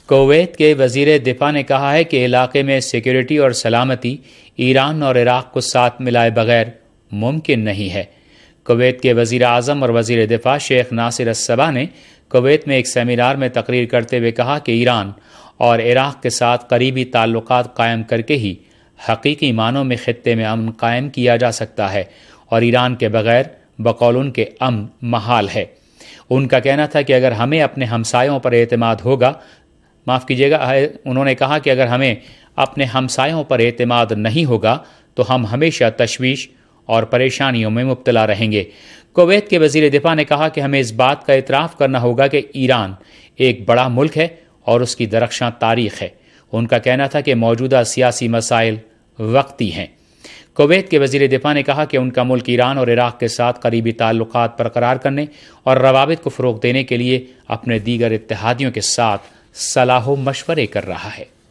Kuwait کے وزیر دفاع نے کہا ہے کہ علاقے میں سیکیورٹی اور سلامتی ایران اور عراق کو ساتھ ملائے بغیر ممکن نہیں ہے۔ کویت کے وزیر اعظم اور وزیر دفاع شیخ ناصر السباہ نے کویت میں ایک سیمینار میں تقریر کرتے ہوئے کہا کہ ایران اور عراق کے ساتھ قریبی تعلقات قائم کر کے ہی حقیقی معنوں میں خطے میں امن قائم کیا جا سکتا ہے، اور ایران کے بغیر بقول ان کے امن محال ہے۔ ان کا کہنا تھا کہ اگر ہمیں اپنے ہمسایوں پر اعتماد ہوگا، انہوں نے کہا کہ اگر ہمیں اپنے ہمسایوں پر اعتماد نہیں ہوگا تو ہم ہمیشہ تشویش اور پریشانیوں میں مبتلا رہیں گے۔ کویت کے وزیر دفاع نے کہا کہ ہمیں اس بات کا اعتراف کرنا ہوگا کہ ایران ایک بڑا ملک ہے اور اس کی درخشاں تاریخ ہے۔ ان کا کہنا تھا کہ موجودہ سیاسی مسائل وقتی ہیں۔ کویت کے وزیر دفاع نے کہا کہ ان کا ملک ایران اور عراق کے ساتھ قریبی تعلقات برقرار کرنے اور روابط کو فروغ دینے کے لیے اپنے دیگر اتحادیوں کے ساتھ صلاح و مشورے کر رہا ہے۔